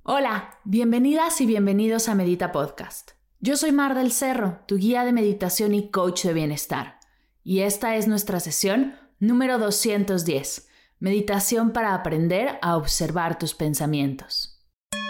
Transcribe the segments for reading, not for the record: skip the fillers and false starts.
Hola, bienvenidas y bienvenidos a Medita Podcast. Yo soy Mar del Cerro, tu guía de meditación y coach de bienestar. Y esta es nuestra sesión número 210, meditación para aprender a observar tus pensamientos.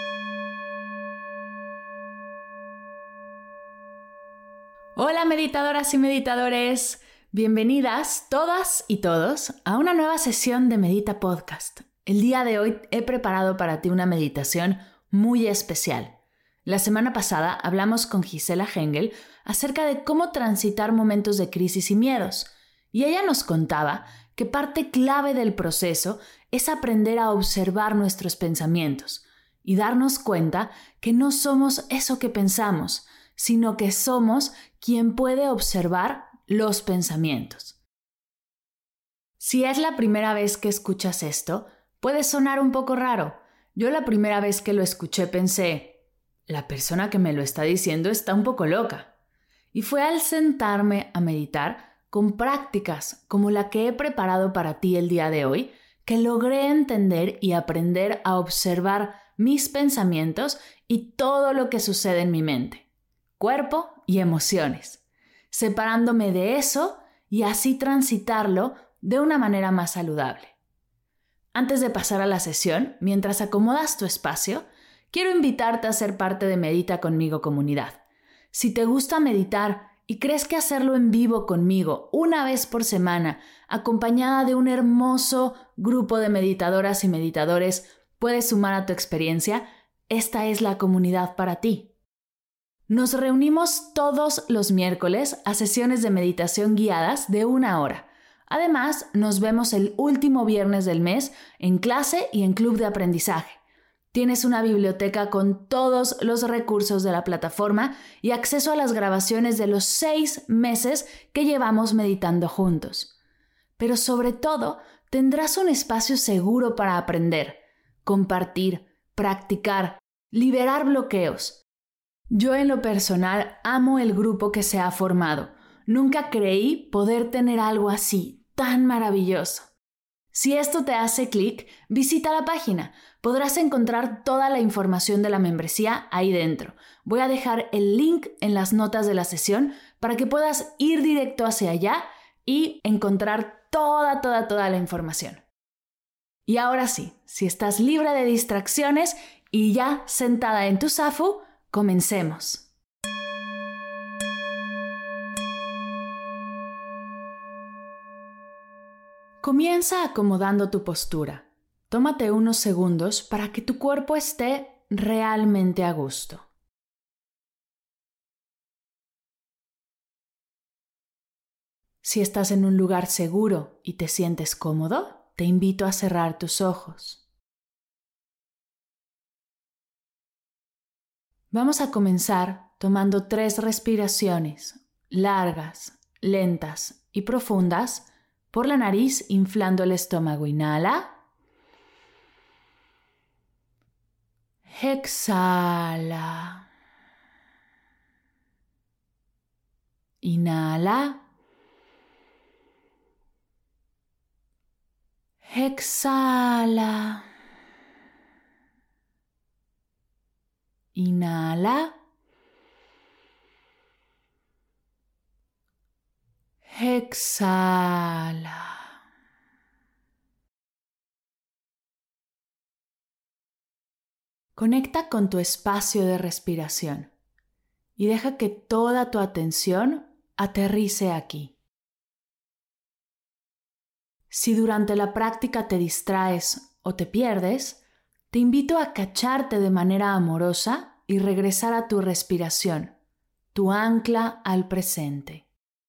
Hola meditadoras y meditadores, bienvenidas todas y todos a una nueva sesión de Medita Podcast. El día de hoy he preparado para ti una meditación muy especial. La semana pasada hablamos con Gisela Hengel acerca de cómo transitar momentos de crisis y miedos, y ella nos contaba que parte clave del proceso es aprender a observar nuestros pensamientos y darnos cuenta que no somos eso que pensamos, sino que somos quien puede observar los pensamientos. Si es la primera vez que escuchas esto, puede sonar un poco raro. Yo la primera vez que lo escuché pensé, la persona que me lo está diciendo está un poco loca. Y fue al sentarme a meditar con prácticas como la que he preparado para ti el día de hoy, que logré entender y aprender a observar mis pensamientos y todo lo que sucede en mi mente, cuerpo y emociones, separándome de eso y así transitarlo de una manera más saludable. Antes de pasar a la sesión, mientras acomodas tu espacio, quiero invitarte a ser parte de Medita Conmigo Comunidad. Si te gusta meditar y crees que hacerlo en vivo conmigo una vez por semana, acompañada de un hermoso grupo de meditadoras y meditadores, puede sumar a tu experiencia, esta es la comunidad para ti. Nos reunimos todos los miércoles a sesiones de meditación guiadas de 1 hora. Además, nos vemos el último viernes del mes en clase y en club de aprendizaje. Tienes una biblioteca con todos los recursos de la plataforma y acceso a las grabaciones de los 6 meses que llevamos meditando juntos. Pero sobre todo, tendrás un espacio seguro para aprender, compartir, practicar, liberar bloqueos. Yo en lo personal amo el grupo que se ha formado. Nunca creí poder tener algo así, tan maravilloso. Si esto te hace clic, visita la página. Podrás encontrar toda la información de la membresía ahí dentro. Voy a dejar el link en las notas de la sesión para que puedas ir directo hacia allá y encontrar toda la información. Y ahora sí, si estás libre de distracciones y ya sentada en tu zafu, comencemos. Comienza acomodando tu postura. Tómate unos segundos para que tu cuerpo esté realmente a gusto. Si estás en un lugar seguro y te sientes cómodo, te invito a cerrar tus ojos. Vamos a comenzar tomando 3 respiraciones largas, lentas y profundas por la nariz, inflando el estómago. Inhala. Exhala. Inhala. Exhala. Inhala. Exhala. Conecta con tu espacio de respiración y deja que toda tu atención aterrice aquí. Si durante la práctica te distraes o te pierdes, te invito a cacharte de manera amorosa y regresar a tu respiración, tu ancla al presente.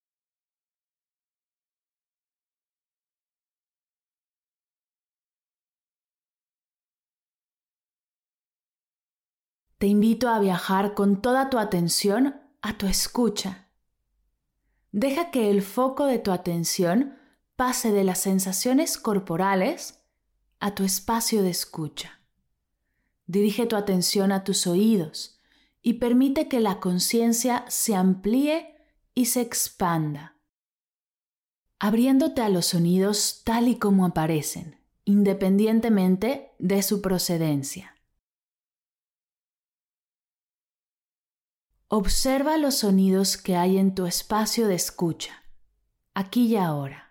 Te invito a viajar con toda tu atención a tu escucha. Deja que el foco de tu atención pase de las sensaciones corporales a tu espacio de escucha. Dirige tu atención a tus oídos y permite que la conciencia se amplíe y se expanda, abriéndote a los sonidos tal y como aparecen, independientemente de su procedencia. Observa los sonidos que hay en tu espacio de escucha, aquí y ahora.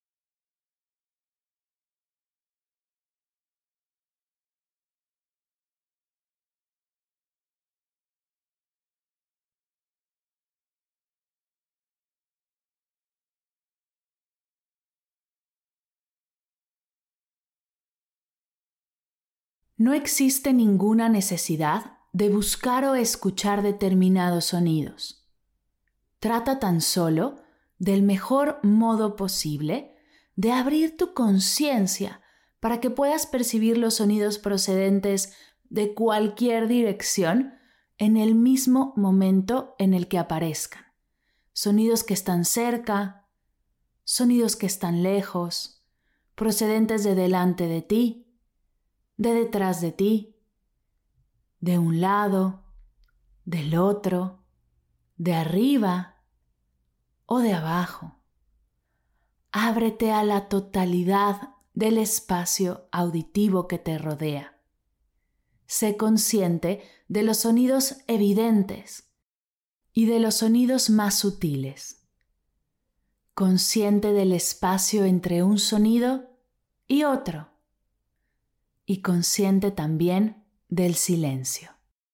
No existe ninguna necesidad de buscar o escuchar determinados sonidos. Trata tan solo, del mejor modo posible, de abrir tu conciencia para que puedas percibir los sonidos procedentes de cualquier dirección en el mismo momento en el que aparezcan. Sonidos que están cerca, sonidos que están lejos, procedentes de delante de ti, de detrás de ti, de un lado, del otro, de arriba o de abajo. Ábrete a la totalidad del espacio auditivo que te rodea. Sé consciente de los sonidos evidentes y de los sonidos más sutiles. Consciente del espacio entre un sonido y otro. Y consciente también del silencio.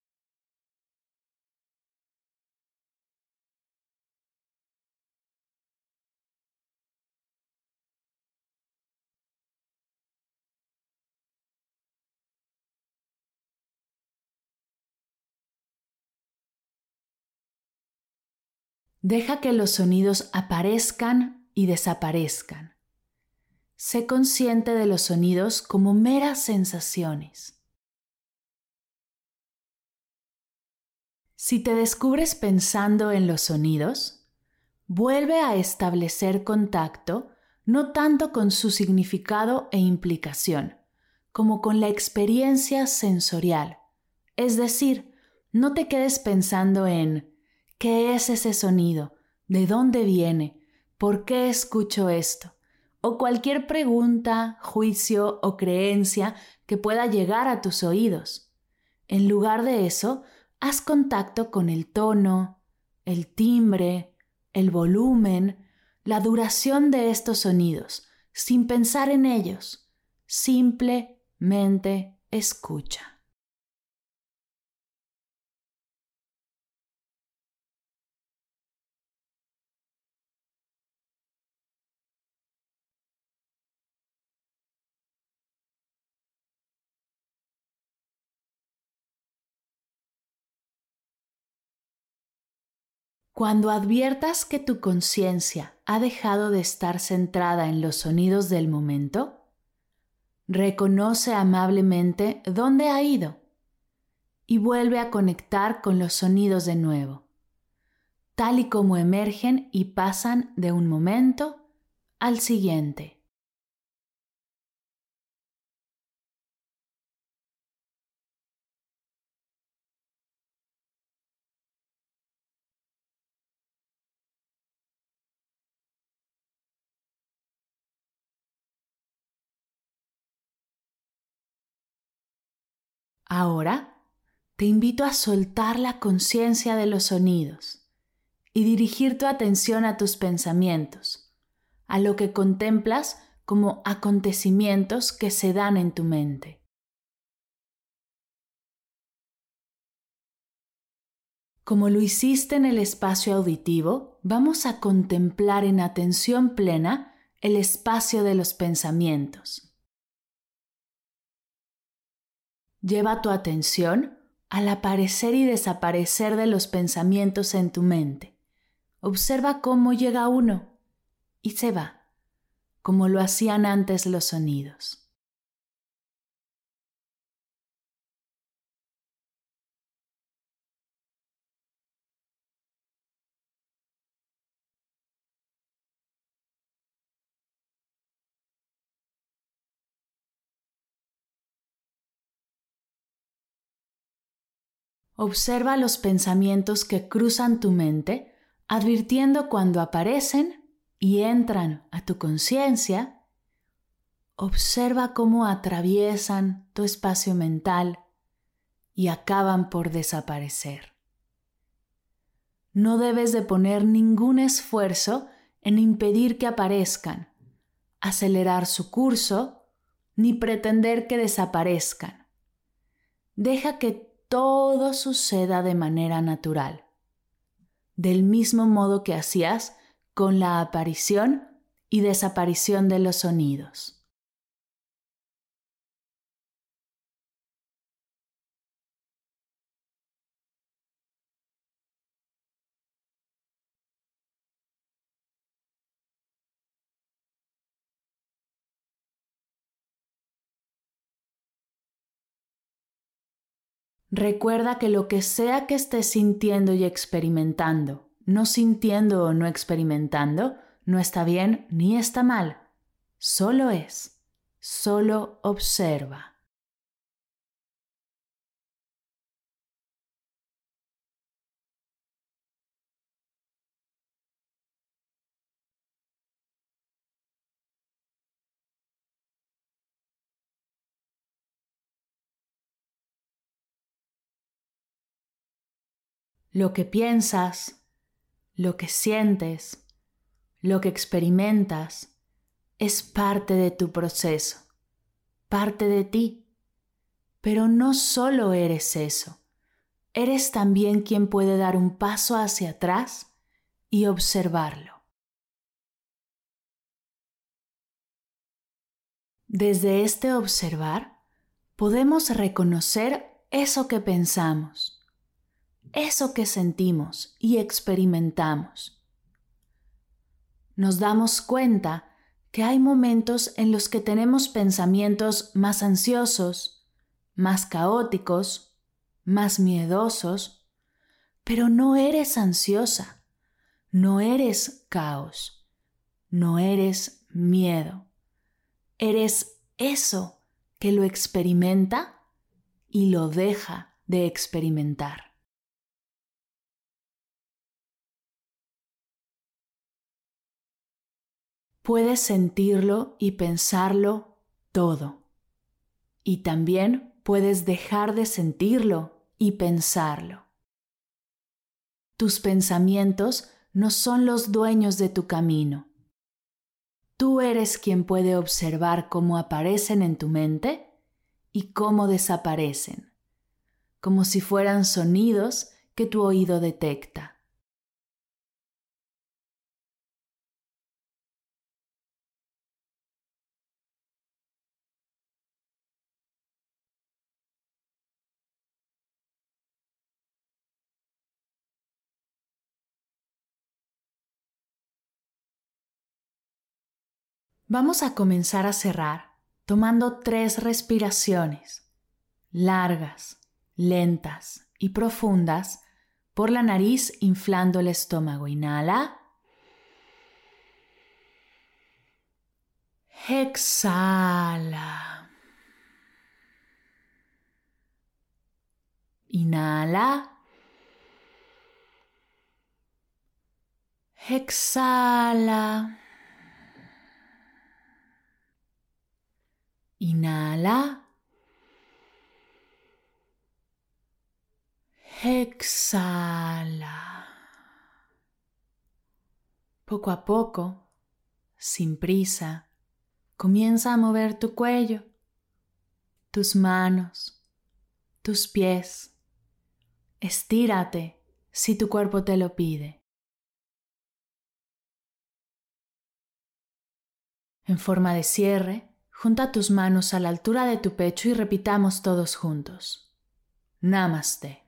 Deja que los sonidos aparezcan y desaparezcan. Sé consciente de los sonidos como meras sensaciones. Si te descubres pensando en los sonidos, vuelve a establecer contacto no tanto con su significado e implicación, como con la experiencia sensorial. Es decir, no te quedes pensando en ¿qué es ese sonido? ¿De dónde viene? ¿Por qué escucho esto? O cualquier pregunta, juicio o creencia que pueda llegar a tus oídos. En lugar de eso, haz contacto con el tono, el timbre, el volumen, la duración de estos sonidos, sin pensar en ellos. Simplemente escucha. Cuando adviertas que tu conciencia ha dejado de estar centrada en los sonidos del momento, reconoce amablemente dónde ha ido y vuelve a conectar con los sonidos de nuevo, tal y como emergen y pasan de un momento al siguiente. Ahora te invito a soltar la conciencia de los sonidos y dirigir tu atención a tus pensamientos, a lo que contemplas como acontecimientos que se dan en tu mente. Como lo hiciste en el espacio auditivo, vamos a contemplar en atención plena el espacio de los pensamientos. Lleva tu atención al aparecer y desaparecer de los pensamientos en tu mente. Observa cómo llega uno y se va, como lo hacían antes los sonidos. Observa los pensamientos que cruzan tu mente, advirtiendo cuando aparecen y entran a tu conciencia. Observa cómo atraviesan tu espacio mental y acaban por desaparecer. no debes de poner ningún esfuerzo en impedir que aparezcan, acelerar su curso, ni pretender que desaparezcan. Deja que todo suceda de manera natural, del mismo modo que hacías con la aparición y desaparición de los sonidos. Recuerda que lo que sea que estés sintiendo y experimentando, no sintiendo o no experimentando, no está bien ni está mal. Solo es. Solo observa. Lo que piensas, lo que sientes, lo que experimentas es parte de tu proceso, parte de ti. Pero no solo eres eso, eres también quien puede dar un paso hacia atrás y observarlo. Desde este observar, podemos reconocer eso que pensamos, eso que sentimos y experimentamos. Nos damos cuenta que hay momentos en los que tenemos pensamientos más ansiosos, más caóticos, más miedosos, pero no eres ansiosa, no eres caos, no eres miedo. Eres eso que lo experimenta y lo deja de experimentar. Puedes sentirlo y pensarlo todo. Y también puedes dejar de sentirlo y pensarlo. Tus pensamientos no son los dueños de tu camino. Tú eres quien puede observar cómo aparecen en tu mente y cómo desaparecen, como si fueran sonidos que tu oído detecta. Vamos a comenzar a cerrar tomando 3 respiraciones, largas, lentas y profundas, por la nariz inflando el estómago. Inhala. Exhala. Inhala. Exhala. Inhala. Exhala. Poco a poco, sin prisa, comienza a mover tu cuello, tus manos, tus pies. Estírate si tu cuerpo te lo pide. En forma de cierre, junta tus manos a la altura de tu pecho y repitamos todos juntos. Namaste.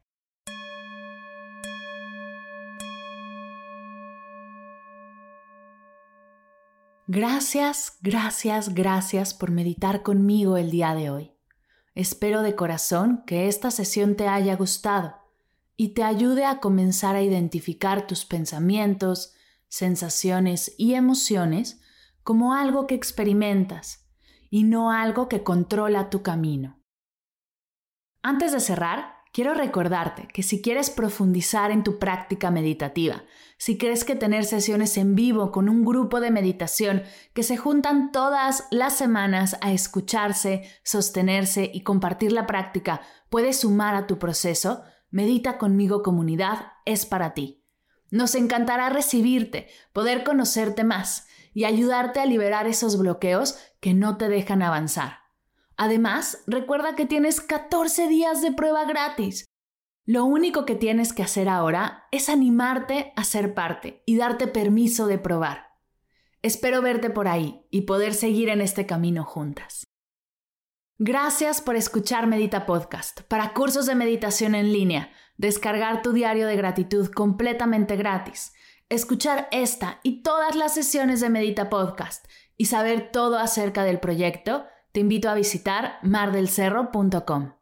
Gracias, gracias, gracias por meditar conmigo el día de hoy. Espero de corazón que esta sesión te haya gustado y te ayude a comenzar a identificar tus pensamientos, sensaciones y emociones como algo que experimentas y no algo que controla tu camino. Antes de cerrar, quiero recordarte que si quieres profundizar en tu práctica meditativa, si crees que tener sesiones en vivo con un grupo de meditación que se juntan todas las semanas a escucharse, sostenerse y compartir la práctica puede sumar a tu proceso, Medita Conmigo Comunidad es para ti. Nos encantará recibirte, poder conocerte más y ayudarte a liberar esos bloqueos que no te dejan avanzar. Además, recuerda que tienes 14 días de prueba gratis. Lo único que tienes que hacer ahora es animarte a ser parte y darte permiso de probar. Espero verte por ahí y poder seguir en este camino juntas. Gracias por escuchar Medita Podcast. Para cursos de meditación en línea, descargar tu diario de gratitud completamente gratis, escuchar esta y todas las sesiones de Medita Podcast y saber todo acerca del proyecto, te invito a visitar mardelcerro.com.